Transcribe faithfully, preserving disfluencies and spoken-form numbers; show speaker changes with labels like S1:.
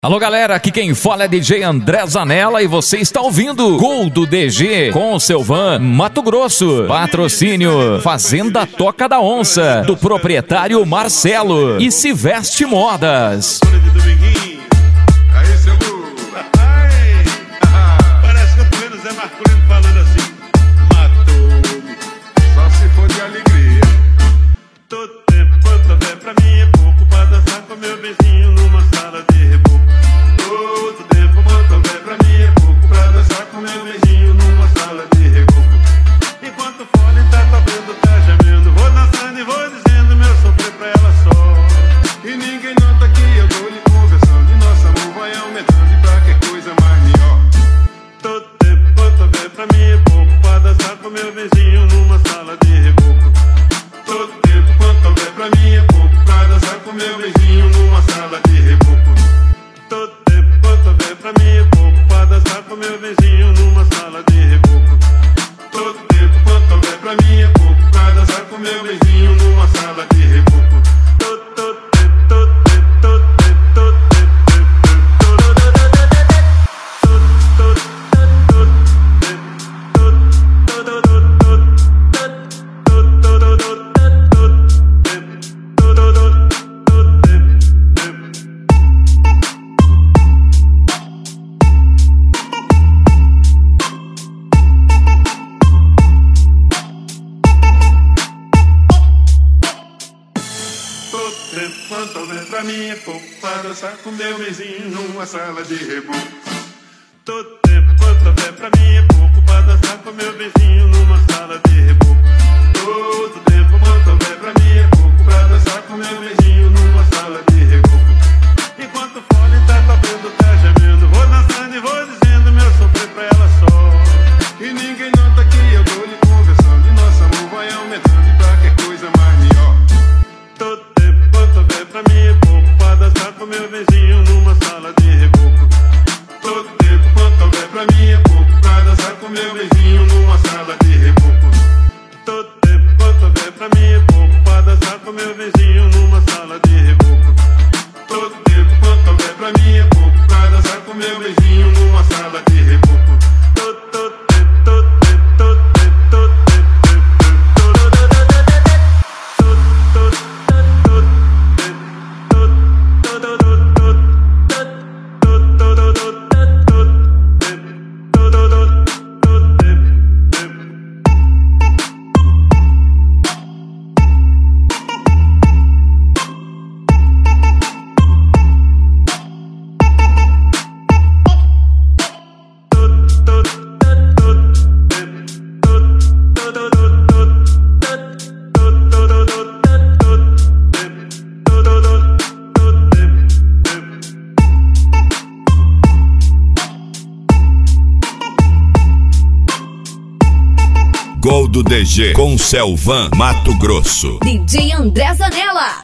S1: Alô galera, aqui quem fala é D J André Zanella e você está ouvindo Gol do D G com o seu van Mato Grosso. Patrocínio Fazenda Toca da Onça, do proprietário Marcelo e Se Veste Modas.
S2: Parece que eu tô vendo Zé Marcolino falando assim: matou-me, só se for de alegria. Todo tempo quanto houver pra mim é pouco pra dançar com meu vizinho numa sala de reboco. Todo tempo quanto houver pra mim é pouco pra dançar com meu vizinho numa sala de reboco. Enquanto o fone tá tocando, tá gemendo, vou dançando e vou dizendo meu sofrer pra ela só. E ninguém nota que eu tô lhe conversando e nosso amor vai aumentando e pra que coisa mais melhor. Todo tempo quanto houver pra mim é pouco pra dançar com meu vizinho numa sala de reboco. Todo tempo quanto houver pra mim é pouco pra dançar com meu vizinho numa sala de reboco. Todo tempo quanto houver pra mim é pouco pra dançar com meu vizinho numa sala de reboco. Todo tempo quanto houver pra mim é pouco pra dançar com meu vizinho numa sala de reboco. Todo, todo tempo, todo tempo, todo tempo, todo tempo, todo tempo, todo, todo, todo, todo, quanto houver pra mim é pouco pra dançar com meu vizinho numa sala de reboco. Todo tempo quanto houver pra mim é pouco pra dançar com meu vizinho numa sala de reboco. Todo tempo quanto houver pra mim é pouco pra dançar com meu vizinho numa sala de reboco. Enquanto o fone tá tocando, tá gemendo, vou dançando e vou dizendo meu sofrer pra ela só. E ninguém nota que eu tô lhe conversando e nosso amor vai aumentando e pra que coisa mais melhor. Todo tempo quanto houver pra mim é pouco pra dançar com meu vizinho numa sala de reboco. Todo tempo quanto houver pra mim é pouco pra dançar com meu vizinho numa sala de reboco. Todo tempo quanto houver pra mim é pouco pra dançar com meu vizinho numa sala de reboco. Todo tempo quanto houver pra mim é pouco pra dançar com meu vizinho numa sala de reboco. Todo, todo tempo, todo tempo, todo tempo, todo tempo, todo, todo, todo,
S3: Gol do D G com seu van Mato Grosso.
S4: D J André Zanella.